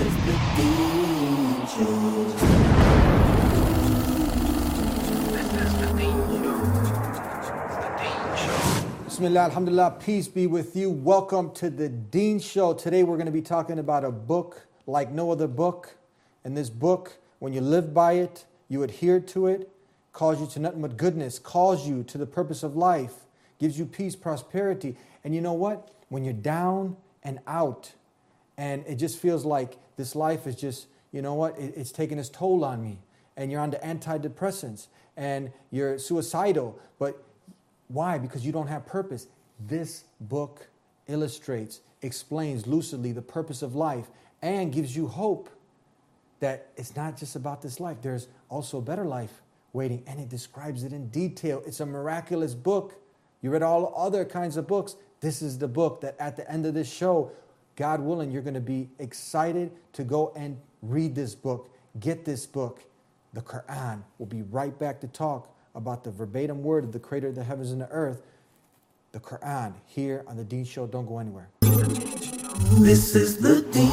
Bismillah, alhamdulillah, peace be with you. Welcome to the Deen Show. Today we're going to be talking about a book like no other book. And this book, when you live by it, you adhere to it, calls you to nothing but goodness, calls you to the purpose of life, gives you peace, prosperity. And you know what? When you're down and out, and it just feels like this life is just, you know what, it's taking its toll on me. And you're on the antidepressants, and you're suicidal, but why? Because you don't have purpose. This book illustrates, explains lucidly the purpose of life and gives you hope that it's not just about this life. There's also a better life waiting, and it describes it in detail. It's a miraculous book. You read all other kinds of books. This is the book that at the end of this show, God willing, you're going to be excited to go and read this book. Get this book, the Quran. We'll be right back to talk about the verbatim word of the creator of the heavens and the earth, the Quran, here on the Deen Show. Don't go anywhere. This is the Deen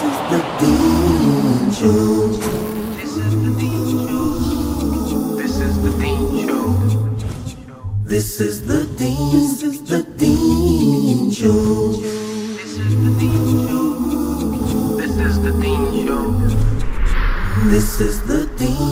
Show. This is the Deen Show. This is the Deen Show. This is the Deen Show. This is the Deen Show. This is the Deen Show. This is the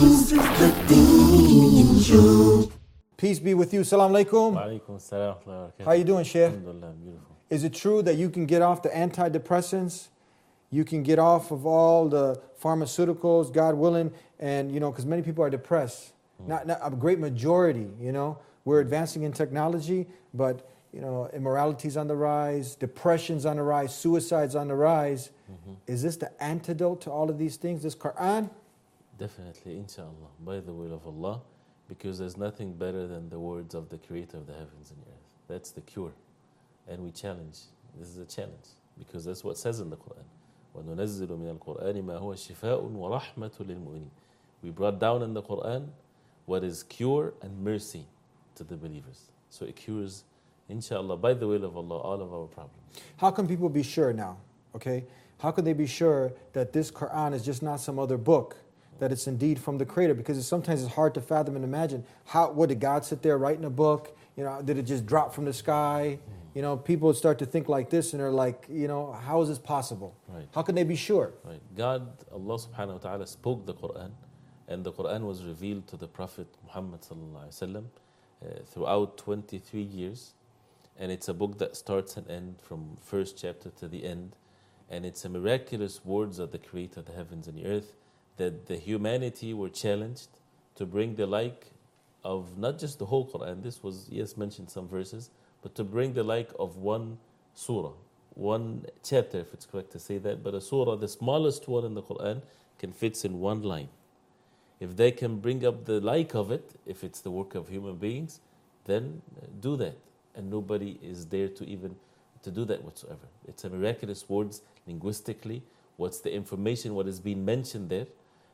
Deen Show. Peace be with you. Salam alaikum. Wa alaikum assalam wa rahmatullahi. How you doing, Sheikh? Alhamdulillah, beautiful. Is it true that you can get off the antidepressants? You can get off of all the pharmaceuticals, God willing, and because many people are depressed. Not a great majority, We're advancing in technology, but immorality's on the rise, depression's on the rise, suicide's on the rise. Is this the antidote to all of these things, this Quran? Definitely, inshallah, by the will of Allah, because there's nothing better than the words of the creator of the heavens and earth. That's the cure. And we challenge. This is a challenge, because that's what it says in the Quran. وَنُنَزِّلُ مِنَ الْقُرْآنِ مَا هُوَ شِفَاءٌ وَرَحْمَةٌ لِلْمُؤْمِنِينَ. We brought down in the Quran what is cure and mercy to the believers. So it cures, inshallah, by the will of Allah, all of our problems. How can people be sure now? Okay? How can they be sure that this Quran is just not some other book, that it's indeed from the Creator? Because sometimes it's hard to fathom and imagine. What did God sit there writing a book? Did it just drop from the sky? People start to think like this, and they're like, how is this possible? Right. How can they be sure? Right. God, Allah subhanahu wa ta'ala, spoke the Quran, and the Quran was revealed to the Prophet Muhammad sallallahu alaihi wasallam throughout 23 years. And it's a book that starts and ends from first chapter to the end. And it's a miraculous words of the Creator of the heavens and the earth, that the humanity were challenged to bring the like of not just the whole Quran. This was, yes, mentioned some verses, but to bring the like of one surah, one chapter, if it's correct to say that. But a surah, the smallest one in the Quran, can fit in one line. If they can bring up the like of it, if it's the work of human beings, then do that. And nobody is there to even to do that whatsoever. It's a miraculous words linguistically. What's the information, what is being mentioned there,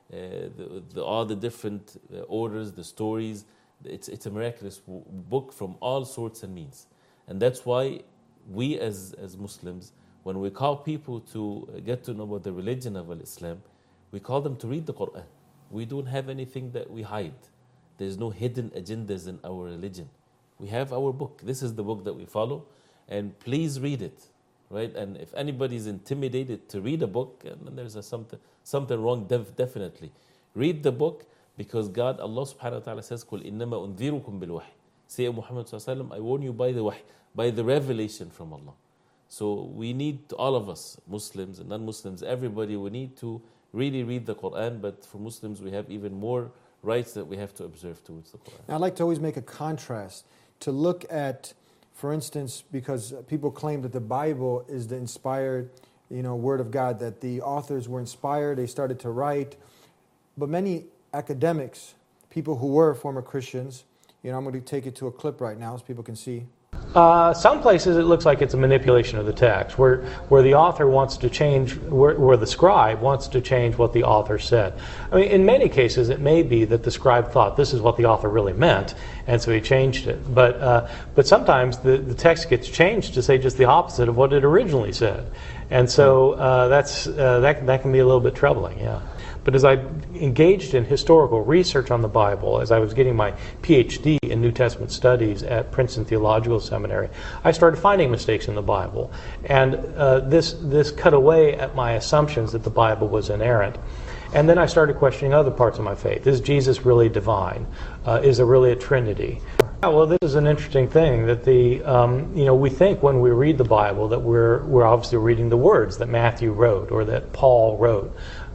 all the different orders, the stories. It's a miraculous book from all sorts and means. And that's why we as Muslims, when we call people to get to know about the religion of Islam, we call them to read the Quran. We don't have anything that we hide. There's no hidden agendas in our religion. We have our book. This is the book that we follow, and please read it, right? And if anybody is intimidated to read a book, then there's something wrong. Definitely, read the book, because God, Allah subhanahu wa taala says, "Qul innama unzirukum bil wahy." Say, Muhammad sallallahu alaihi wasallam, I warn you by the wahy, by the revelation from Allah. So we need, all of us, Muslims and non-Muslims, everybody, we need to really read the Quran. But for Muslims, we have even more rights that we have to observe towards the Quran. Now, I'd like to always make a contrast to look at, for instance, because people claim that the Bible is the inspired, word of God, that the authors were inspired, they started to write. But many academics, people who were former Christians, I'm going to take it to a clip right now so people can see. Some places it looks like it's a manipulation of the text, where the author wants to change, where the scribe wants to change what the author said. I mean, in many cases, it may be that the scribe thought this is what the author really meant, and so he changed it. But sometimes the text gets changed to say just the opposite of what it originally said, and so that can be a little bit troubling. Yeah. But as I engaged in historical research on the Bible, as I was getting my PhD in New Testament studies at Princeton Theological Seminary, I started finding mistakes in the Bible. And this cut away at my assumptions that the Bible was inerrant. And then I started questioning other parts of my faith. Is Jesus really divine? Is there really a Trinity? Well, this is an interesting thing that we think when we read the Bible that we're obviously reading the words that Matthew wrote or that Paul wrote.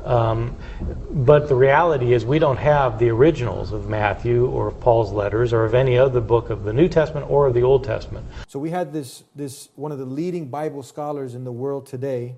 But the reality is we don't have the originals of Matthew or of Paul's letters or of any other book of the New Testament or of the Old Testament. So we had this one of the leading Bible scholars in the world today,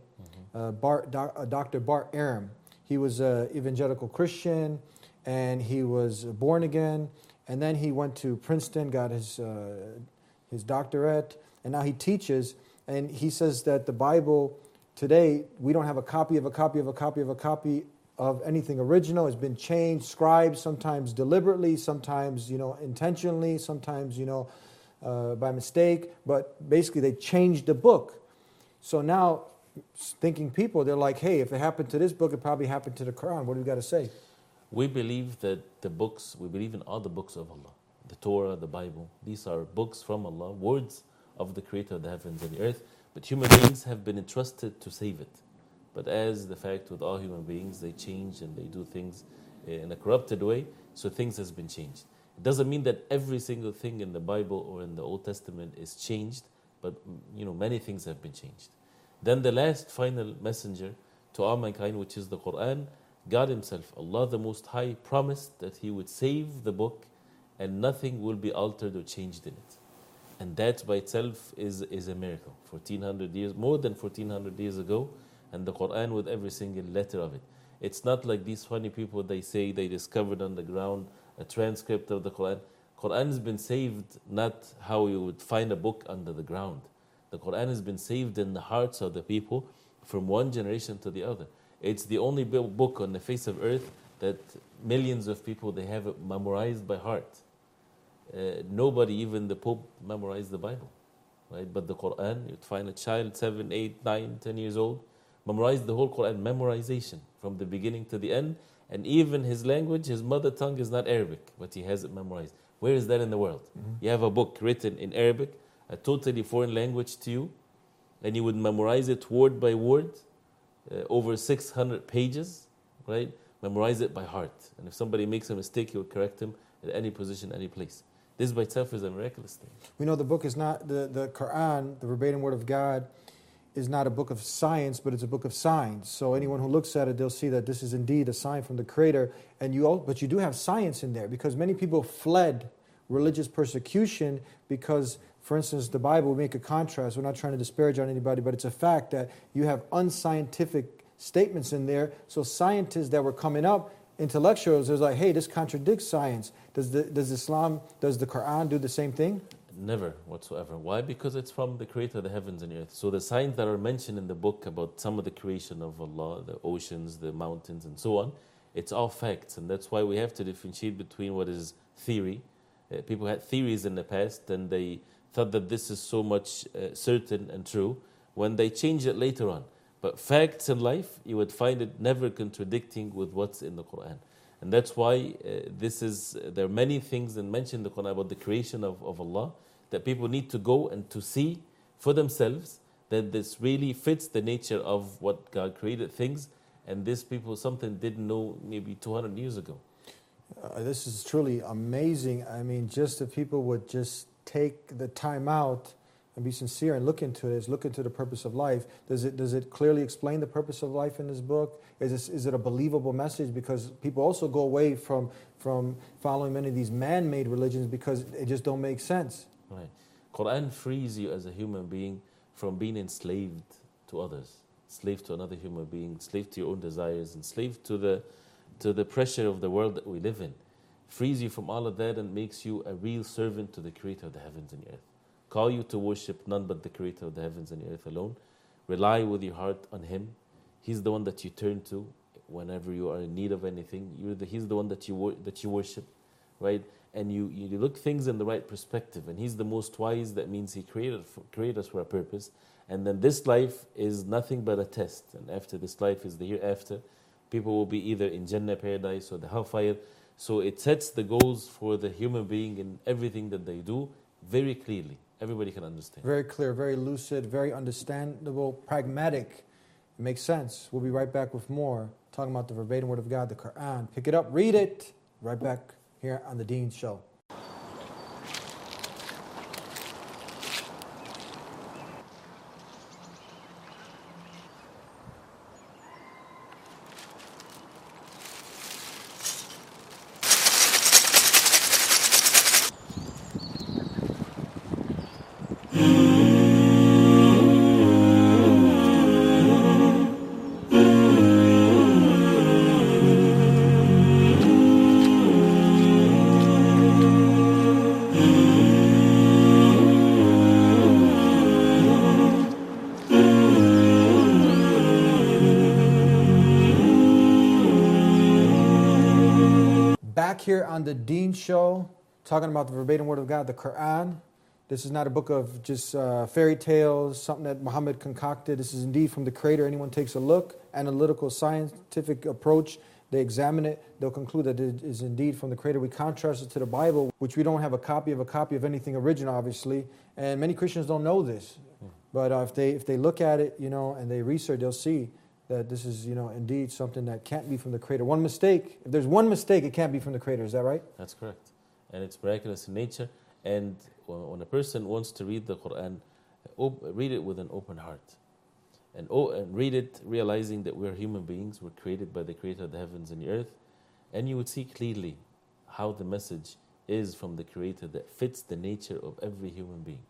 Dr. Bart Ehrman. He was an evangelical Christian, and he was born again, and then he went to Princeton, got his doctorate, and now he teaches, and he says that the Bible today, we don't have a copy of a copy of a copy of a copy of anything original. It's been changed, scribes, sometimes deliberately, sometimes, intentionally, sometimes, by mistake. But basically, they changed the book. So now, thinking people, they're like, hey, if it happened to this book, it probably happened to the Quran. What do we got to say? We believe that we believe in all the books of Allah. The Torah, the Bible. These are books from Allah, words of the Creator of the heavens and the earth. But human beings have been entrusted to save it. But as the fact with all human beings, they change and they do things in a corrupted way, so things has been changed. It doesn't mean that every single thing in the Bible or in the Old Testament is changed, but many things have been changed. Then the last final messenger to all mankind, which is the Quran, God Himself, Allah the Most High, promised that He would save the book and nothing will be altered or changed in it. And that by itself is a miracle. 1400 years, more than 1400 years ago, and the Quran with every single letter of it. It's not like these funny people, they say they discovered on the ground a transcript of the Quran. Quran has been saved, not how you would find a book under the ground. The Quran has been saved in the hearts of the people from one generation to the other. It's the only book on the face of earth that millions of people, they have it memorized by heart. Nobody, even the Pope, memorized the Bible, right? But the Quran, you'd find a child 7, 8, 9, 10 years old, memorized the whole Quran, memorization from the beginning to the end, and even his language, his mother tongue is not Arabic, but he has it memorized. Where is that in the world? Mm-hmm. You have a book written in Arabic, a totally foreign language to you, and you would memorize it word by word, over 600 pages, right? Memorize it by heart. And if somebody makes a mistake, you would correct him at any position, any place. This by itself is a miraculous thing. We know the book is not, the Quran, the verbatim word of God, is not a book of science, but it's a book of signs. So anyone who looks at it, they'll see that this is indeed a sign from the Creator. But you do have science in there, because many people fled religious persecution because, for instance, the Bible will make a contrast. We're not trying to disparage on anybody, but it's a fact that you have unscientific statements in there. So scientists that were coming up, intellectuals, they're like, hey, this contradicts science. Does the Quran do the same thing? Never whatsoever. Why? Because it's from the Creator of the heavens and the earth. So the signs that are mentioned in the book about some of the creation of Allah, the oceans, the mountains, and so on, it's all facts. And that's why we have to differentiate between what is theory. People had theories in the past, and they thought that this is so much certain and true, when they changed it later on. But facts in life, you would find it never contradicting with what's in the Quran. And that's why there are many things that mention in the Quran about the creation of Allah that people need to go and to see for themselves that this really fits the nature of what God created things, and this people something didn't know maybe 200 years ago. This is truly amazing. I mean, just if people would just take the time out and be sincere and look into this, look into the purpose of life. Does it clearly explain the purpose of life in this book? Is it a believable message? Because people also go away from following many of these man-made religions because it just don't make sense. Right. Quran frees you as a human being from being enslaved to others, slave to another human being, slave to your own desires, and slave to the pressure of the world that we live in. Frees you from all of that and makes you a real servant to the Creator of the heavens and the earth. call you to worship none but the Creator of the heavens and the earth alone. Rely with your heart on Him. He's the one that you turn to whenever you are in need of anything. He's the one that you worship, right? And you look things in the right perspective. And He's the most wise. That means He created us for a purpose. And then this life is nothing but a test. And after this life is the hereafter. People will be either in Jannah, paradise, or the hellfire. So it sets the goals for the human being in everything that they do very clearly. Everybody can understand. Very clear, very lucid, very understandable, pragmatic. It makes sense. We'll be right back with more, talking about the verbatim word of God, the Quran. Pick it up, read it. Right back here on The Deen Show. Back here on The Deen Show, talking about the verbatim word of God, the Quran. This is not a book of just fairy tales, something that Muhammad concocted. This is indeed from the Creator. Anyone takes a look, analytical, scientific approach, they examine it, they'll conclude that it is indeed from the Creator. We contrast it to the Bible, which we don't have a copy of anything original, obviously. And many Christians don't know this. But if they look at it, and they research, they'll see that this is, indeed something that can't be from the Creator. One mistake, if there's one mistake, it can't be from the Creator. Is that right? That's correct. And it's miraculous in nature. And when a person wants to read the Quran, read it with an open heart. And read it realizing that we're human beings. We're created by the Creator of the heavens and the earth. And you would see clearly how the message is from the Creator that fits the nature of every human being.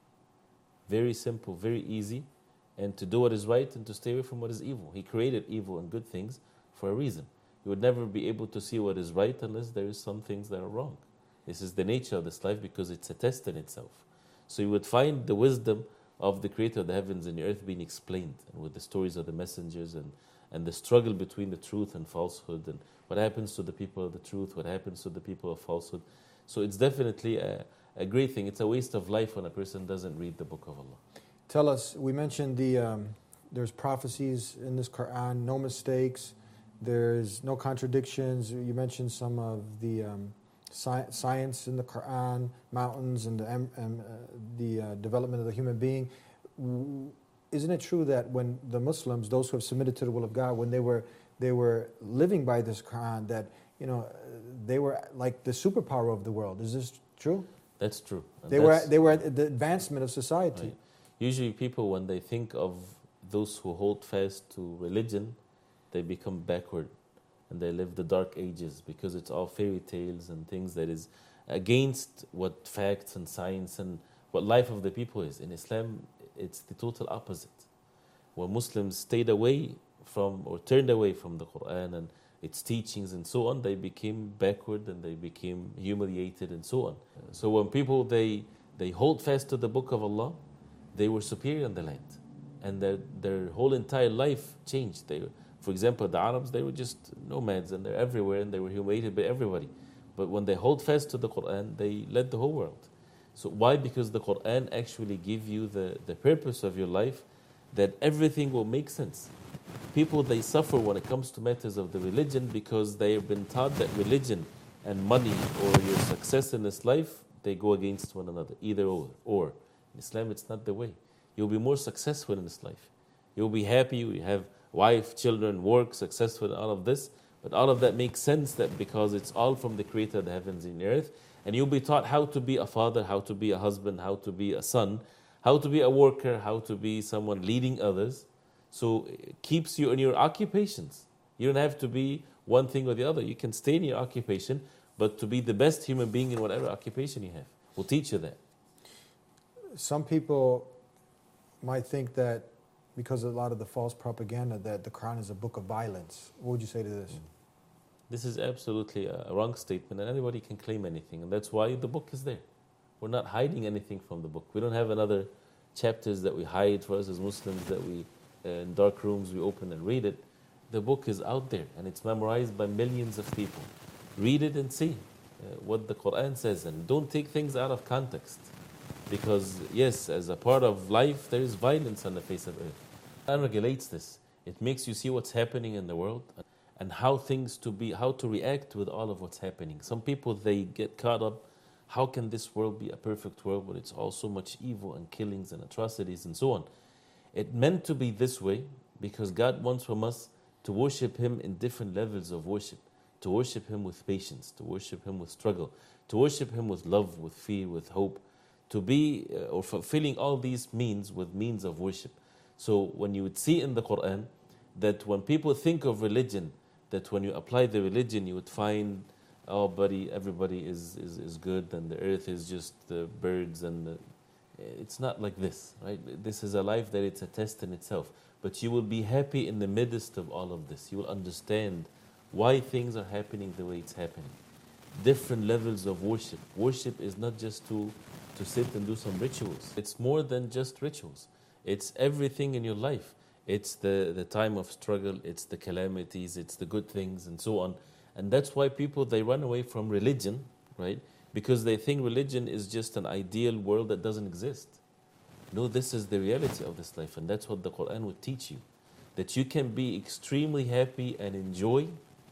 Very simple, very easy. And to do what is right and to stay away from what is evil. He created evil and good things for a reason. You would never be able to see what is right unless there is some things that are wrong. This is the nature of this life because it's a test in itself. So you would find the wisdom of the Creator of the heavens and the earth being explained, and with the stories of the messengers and the struggle between the truth and falsehood, and what happens to the people of the truth, what happens to the people of falsehood. So it's definitely a great thing. It's a waste of life when a person doesn't read the Book of Allah. Tell us, we mentioned there's prophecies in this Quran, no mistakes, there's no contradictions. You mentioned some of the science in the Quran, mountains, and the development of the human being. Isn't it true that when the Muslims, those who have submitted to the will of God, when they were living by this Quran, that they were like the superpower of the world? Is this true? That's true. And they were at the advancement of society. Right. Usually people, when they think of those who hold fast to religion, they become backward and they live the dark ages because it's all fairy tales and things that is against what facts and science and what life of the people is. In Islam, it's the total opposite. When Muslims stayed away from or turned away from the Quran and its teachings and so on, they became backward and they became humiliated and so on. So when people, they hold fast to the Book of Allah, they were superior in the land. And their whole entire life changed. For example, the Arabs, they were just nomads and they're everywhere and they were humiliated by everybody. But when they hold fast to the Quran, they led the whole world. So why? Because the Quran actually gives you the purpose of your life, that everything will make sense. People, they suffer when it comes to matters of the religion because they have been taught that religion and money or your success in this life, they go against one another, either or. In Islam, it's not the way. You'll be more successful in this life. You'll be happy, you have wife, children, work, successful in all of this. But all of that makes sense that because it's all from the Creator of the heavens and the earth. And you'll be taught how to be a father, how to be a husband, how to be a son, how to be a worker, how to be someone leading others. So it keeps you in your occupations. You don't have to be one thing or the other. You can stay in your occupation, but to be the best human being in whatever occupation you have. We'll teach you that. Some people might think that because of a lot of the false propaganda that the Quran is a book of violence. What would you say to this? This is absolutely a wrong statement, and anybody can claim anything, and that's why the book is there. We're not hiding anything from the book. We don't have another chapters that we hide for us as Muslims, that we, in dark rooms, we open and read it. The book is out there and it's memorized by millions of people. Read it and see what the Quran says, and don't take things out of context. Because yes, as a part of life, there is violence on the face of earth. Quran regulates this. It makes you see what's happening in the world and how to react with all of what's happening. Some people, they get caught up, how can this world be a perfect world, but it's all so much evil and killings and atrocities and so on. It meant to be this way because God wants from us to worship Him in different levels of worship, to worship Him with patience, to worship Him with struggle, to worship Him with love, with fear, with hope, to be or fulfilling all these means with means of worship. So when you would see in the Quran that when people think of religion, that when you apply the religion, you would find, oh, buddy, everybody is good, and the earth is just the birds, and it's not like this, right? This is a life that it's a test in itself. But you will be happy in the midst of all of this. You will understand why things are happening the way it's happening. Different levels of worship. Worship is not just to sit and do some rituals. It's more than just rituals. It's everything in your life. It's the time of struggle, it's the calamities, it's the good things, and so on. And that's why people, they run away from religion, right? Because they think religion is just an ideal world that doesn't exist. No, this is the reality of this life, and that's what the Quran would teach you. That you can be extremely happy and enjoy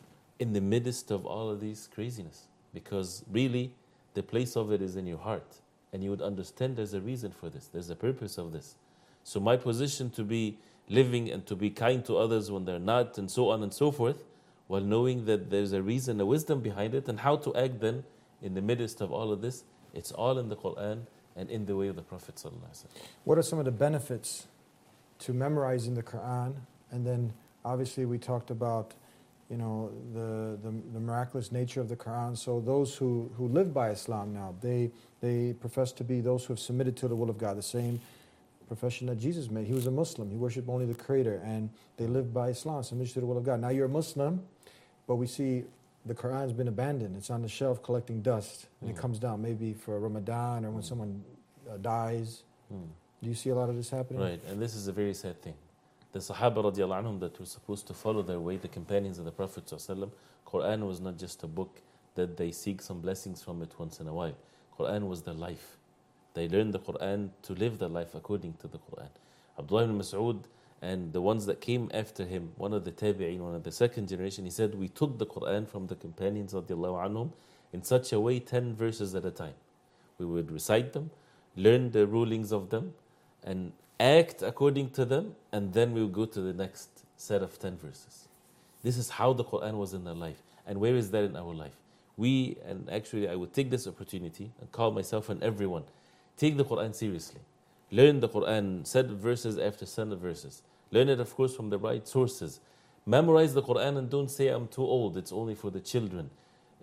in the midst of all of these craziness. Because really, the place of it is in your heart. And you would understand there's a reason for this. There's a purpose of this. So my position to be living and to be kind to others when they're not, and so on and so forth, while knowing that there's a reason, a wisdom behind it, and how to act then in the midst of all of this, it's all in the Quran and in the way of the Prophet ﷺ. What are some of the benefits to memorizing the Quran? And then obviously we talked about, you know, the miraculous nature of the Quran. So those who live by Islam now, they profess to be those who have submitted to the will of God, the same profession that Jesus made. He was a Muslim. He worshipped only the Creator, and they lived by Islam, submission to the will of God. Now you're a Muslim, but we see the Quran's been abandoned. It's on the shelf collecting dust, and it comes down maybe for Ramadan or when someone dies. Do you see a lot of this happening? Right, and this is a very sad thing. The Sahaba radiallahu anhum that were supposed to follow their way, the companions of the Prophet ﷺ, Quran was not just a book that they seek some blessings from it once in a while. Quran was their life. They learned the Quran to live their life according to the Quran. Abdullah ibn Mas'ud and the ones that came after him, one of the tabi'een, one of the second generation, he said, we took the Quran from the companions radiallahu anhum in such a way, 10 verses at a time. We would recite them, learn the rulings of them, and act according to them, and then we would go to the next set of 10 verses. This is how the Quran was in their life. And where is that in our life? We, and actually I would take this opportunity and call myself and everyone, take the Quran seriously. Learn the Quran, set verses after set of verses. Learn it, of course, from the right sources. Memorize the Quran and don't say, I'm too old, it's only for the children.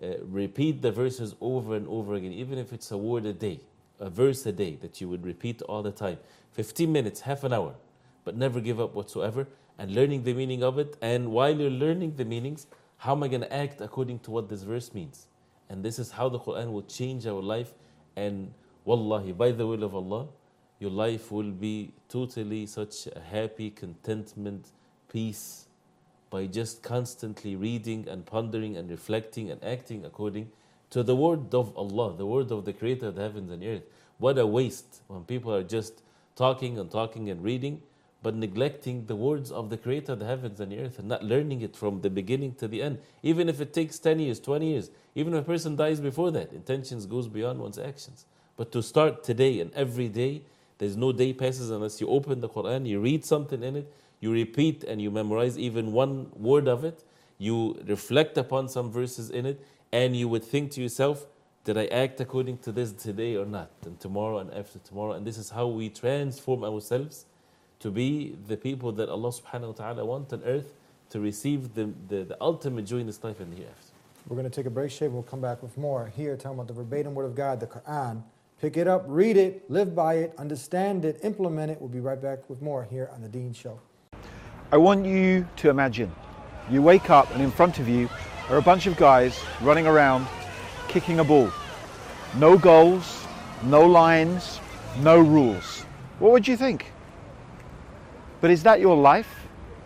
Repeat the verses over and over again, even if it's a word a day, a verse a day that you would repeat all the time. 15 minutes, half an hour, but never give up whatsoever, and learning the meaning of it. And while you're learning the meanings, how am I going to act according to what this verse means? And this is how the Quran will change our life. And wallahi, by the will of Allah, your life will be totally such a happy, contentment, peace, by just constantly reading and pondering and reflecting and acting according to the word of Allah, the word of the Creator of the heavens and earth. What a waste when people are just talking and reading, but neglecting the words of the Creator of the heavens and earth and not learning it from the beginning to the end. Even if it takes 10 years, 20 years, even if a person dies before that, intentions goes beyond one's actions. But to start today and every day, there's no day passes unless you open the Quran, you read something in it, you repeat and you memorize even one word of it, you reflect upon some verses in it, and you would think to yourself, did I act according to this today or not? And tomorrow and after tomorrow. And this is how we transform ourselves to be the people that Allah subhanahu wa ta'ala wants on earth, to receive the ultimate joy in this life and the hereafter. We're going to take a break, Shaykh. We'll come back with more here, talking about the verbatim word of God, the Quran. Pick it up, read it, live by it, understand it, implement it. We'll be right back with more here on The Deen Show. I want you to imagine you wake up and in front of you are a bunch of guys running around kicking a ball. No goals, no lines, no rules. What would you think? But is that your life?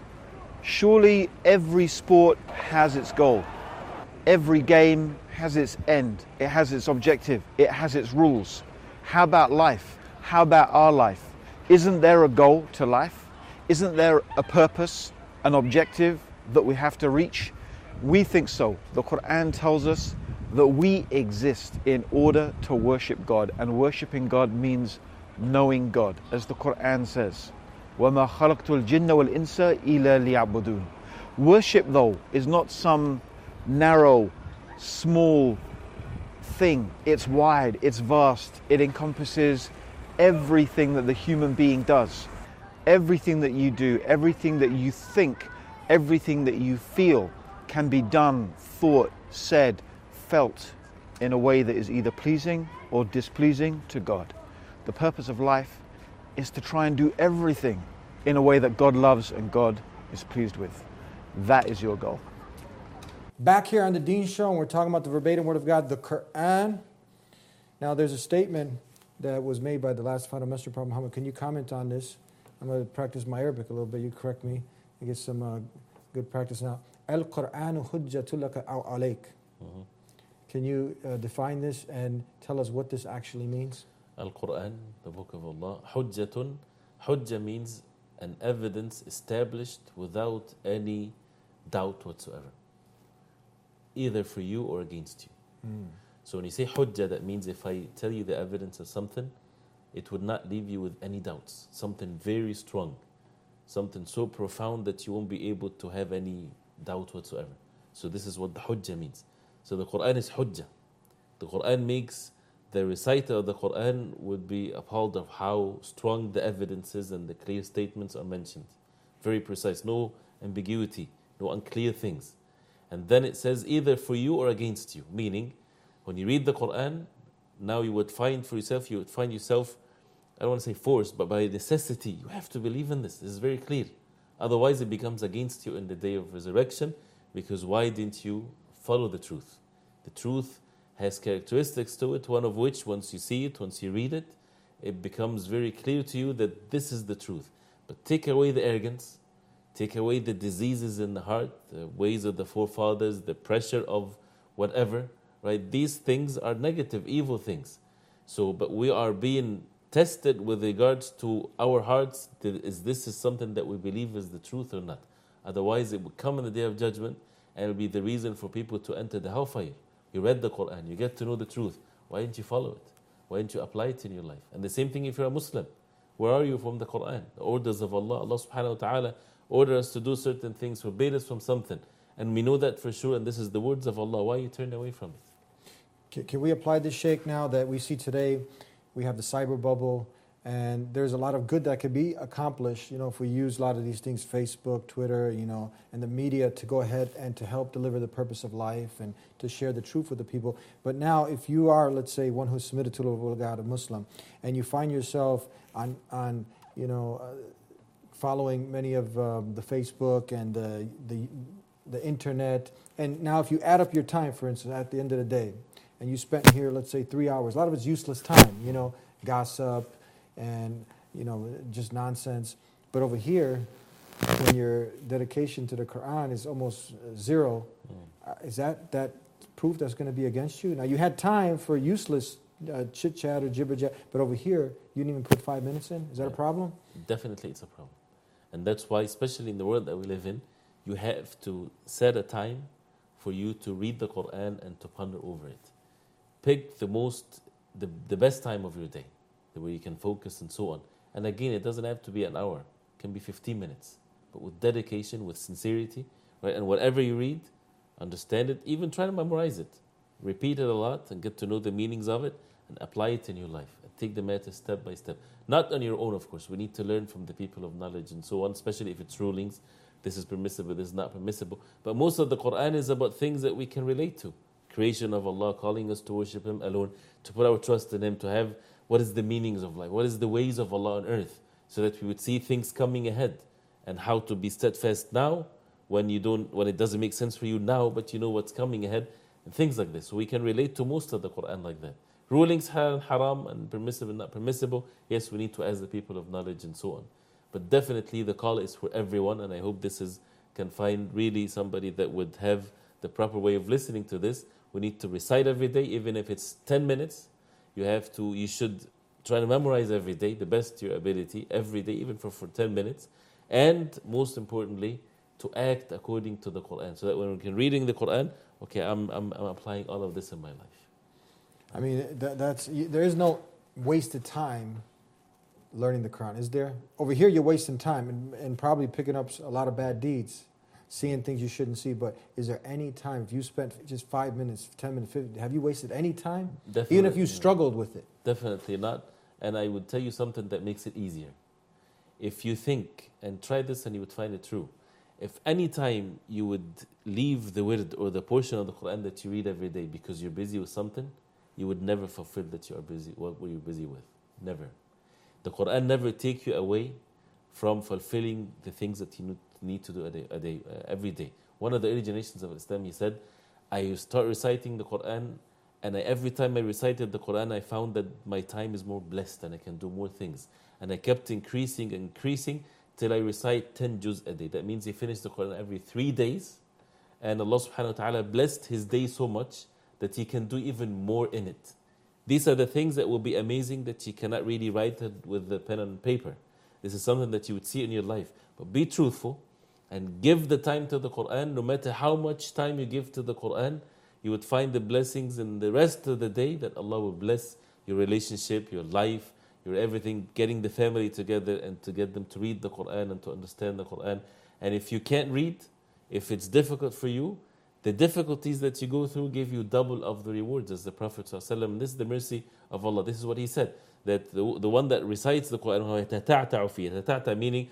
Surely every sport has its goal. Every game has its end. It has its objective. It has its rules. How about life? How about our life? Isn't there a goal to life? Isn't there a purpose, an objective that we have to reach? We think so. The Quran tells us that we exist in order to worship God, and worshipping God means knowing God, as the Quran says. وَمَا خَلَقْتُ الْجِنَّ وَالْإِنسَ إِلَّا لِيَعْبُدُونَ. Worship, though, is not some narrow, small thing. It's wide, it's vast. It encompasses everything that the human being does. Everything that you do, everything that you think, everything that you feel can be done, thought, said, felt in a way that is either pleasing or displeasing to God. The purpose of life is to try and do everything in a way that God loves and God is pleased with. That is your goal. Back here on the Deen Show, and we're talking about the verbatim word of God, the Quran. Now, there's a statement that was made by the last final messenger, Prophet Muhammad. Can you comment on this? I'm going to practice my Arabic a little bit. You correct me. I get some good practice now. Al-Qur'anu hujjatu laka aw alayk. Can you define this and tell us what this actually means? Al-Quran, the book of Allah, hujjatun. Hujjah means an evidence established without any doubt whatsoever, either for you or against you. So when you say hujjah, that means if I tell you the evidence of something, it would not leave you with any doubts. Something very strong, something so profound that you won't be able to have any doubt whatsoever. So this is what the hujjah means. So the Quran is hujjah. The Quran makes the reciter of the Quran would be appalled of how strong the evidences and the clear statements are mentioned. Very precise, no ambiguity, no unclear things. And then it says either for you or against you, meaning when you read the Quran, now you would find yourself, I don't want to say forced, but by necessity, you have to believe in this. This is very clear. Otherwise it becomes against you in the day of resurrection, because why didn't you follow the truth? The truth has characteristics to it, one of which, once you see it, once you read it, it becomes very clear to you that this is the truth. But take away the arrogance, take away the diseases in the heart, the ways of the forefathers, the pressure of whatever, right? These things are negative, evil things. So, but we are being tested with regards to our hearts. Is this something that we believe is the truth or not? Otherwise, it will come in the day of judgment and it will be the reason for people to enter the hellfire. You read the Quran, you get to know the truth. Why didn't you follow it? Why didn't you apply it in your life? And the same thing if you're a Muslim. Where are you from the Quran? The orders of Allah. Allah subhanahu wa ta'ala ordered us to do certain things, forbade us from something. And we know that for sure, and this is the words of Allah. Why you turn away from it? Can we apply this, Sheikh, now that we see today? We have the cyber bubble, and there's a lot of good that could be accomplished, if we use a lot of these things, Facebook, Twitter, and the media to go ahead and to help deliver the purpose of life and to share the truth with the people. But now, if you are, let's say, one who's submitted to the will of God, a Muslim, and you find yourself on following many of the Facebook and the internet, and now if you add up your time, for instance, at the end of the day, and you spent here, let's say, 3 hours, a lot of it's useless time, gossip, and just nonsense. But over here, when your dedication to the Quran is almost zero, is that proof that's going to be against you? Now, you had time for useless chit chat or gibber jab, but over here you didn't even put 5 minutes in. Is that a problem? Definitely, it's a problem, and that's why, especially in the world that we live in, you have to set a time for you to read the Quran and to ponder over it. Pick the best time of your day, where you can focus and so on. And again, it doesn't have to be an hour. It can be 15 minutes. But with dedication, with sincerity, right? And whatever you read, understand it. Even try to memorize it. Repeat it a lot and get to know the meanings of it and apply it in your life. And take the matter step by step. Not on your own, of course. We need to learn from the people of knowledge and so on, especially if it's rulings. This is permissible, this is not permissible. But most of the Quran is about things that we can relate to. Creation of Allah, calling us to worship Him alone, to put our trust in Him, to have what is the meanings of life, what is the ways of Allah on earth, so that we would see things coming ahead, and how to be steadfast now when it doesn't make sense for you now, but you know what's coming ahead, and things like this. So we can relate to most of the Quran like that. Rulings halal and haram and permissible and not permissible, yes, we need to ask the people of knowledge and so on. But definitely the call is for everyone, and I hope can find really somebody that would have the proper way of listening to this. We need to recite every day, even if it's 10 minutes. You should try to memorize every day, the best to your ability, every day, even for 10 minutes. And most importantly, to act according to the Quran. So that when we're reading the Quran, okay, I'm applying all of this in my life. I mean, there is no wasted time learning the Quran, is there? Over here, you're wasting time and probably picking up a lot of bad deeds, seeing things you shouldn't see. But is there any time, if you spent just 5 minutes, 10 minutes, 50, have you wasted any time? Definitely. Even if you struggled with it? Definitely not. And I would tell you something that makes it easier. If you think, and try this and you would find it true, if any time you would leave the wird or the portion of the Quran that you read every day because you're busy with something, you would never fulfill that you are busy, what were you busy with? Never. The Quran never take you away from fulfilling the things that you need to do every day. One of the early generations of Islam, he said, I start reciting the Quran, and every time I recited the Quran, I found that my time is more blessed and I can do more things. And I kept increasing till I recite 10 juz a day. That means he finished the Quran every 3 days, and Allah subhanahu wa ta'ala blessed his day so much that he can do even more in it. These are the things that will be amazing that you cannot really write it with the pen and paper. This is something that you would see in your life. But be truthful and give the time to the Quran. No matter how much time you give to the Quran, you would find the blessings in the rest of the day that Allah will bless your relationship, your life, your everything, getting the family together and to get them to read the Quran and to understand the Quran. And if you can't read, if it's difficult for you, the difficulties that you go through give you double of the rewards, as the Prophet ﷺ. This is the mercy of Allah. This is what he said, that the one that recites the Quran, tata'ta meaning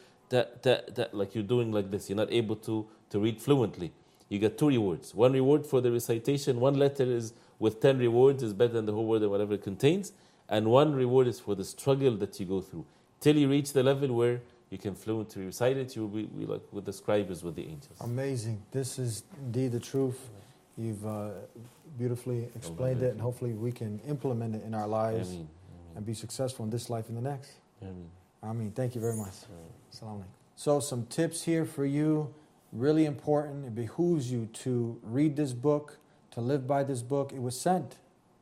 like you're doing like this, you're not able to read fluently. You get 2 rewards. 1 reward for the recitation, 1 letter is with 10 rewards is better than the whole word and whatever it contains, and 1 reward is for the struggle that you go through. Till you reach the level where you can fluently recite it, you will be like with the scribes, with the angels. Amazing. This is indeed the truth. You've beautifully explained it, and hopefully we can implement it in our lives and be successful in this life and the next. Ameen. Thank you very much. Assalamu alaikum. So some tips here for you, really important. It behooves you to read this book, to live by this book. It was sent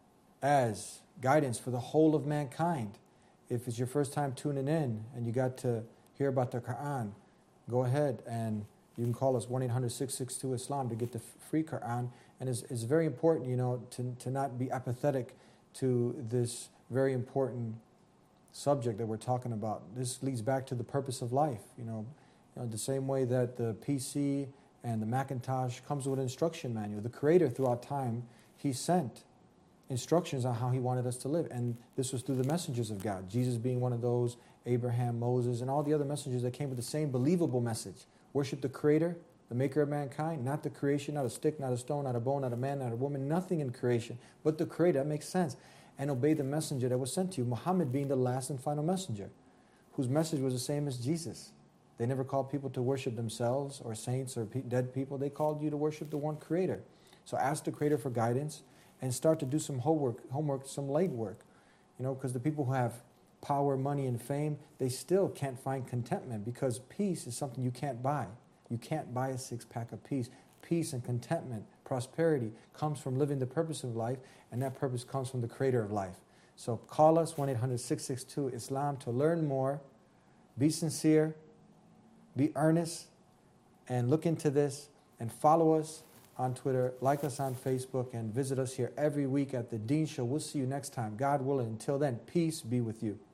as guidance for the whole of mankind. If it's your first time tuning in and you got to hear about the Quran, go ahead and you can call us 1-800-662-ISLAM to get the free Quran. And it's very important, to not be apathetic to this very important subject that we're talking about. This leads back to the purpose of life. The same way that the PC and the Macintosh comes with an instruction manual. The Creator, throughout time, He sent instructions on how He wanted us to live. And this was through the messengers of God. Jesus being one of those, Abraham, Moses, and all the other messengers that came with the same believable message. Worship the Creator, the maker of mankind, not the creation, not a stick, not a stone, not a bone, not a man, not a woman, nothing in creation, but the Creator. That makes sense. And obey the messenger that was sent to you, Muhammad being the last and final messenger, whose message was the same as Jesus. They never called people to worship themselves or saints or dead people. They called you to worship the one Creator. So ask the Creator for guidance and start to do some homework, some light work. Because the people who have power, money, and fame, they still can't find contentment, because peace is something you can't buy. You can't buy a 6-pack of peace. Peace and contentment, prosperity comes from living the purpose of life, and that purpose comes from the Creator of life. So call us 1-800-662-ISLAM to learn more. Be sincere, be earnest, and look into this, and follow us on Twitter, like us on Facebook, and visit us here every week at The Deen Show. We'll see you next time, God willing. Until then, peace be with you.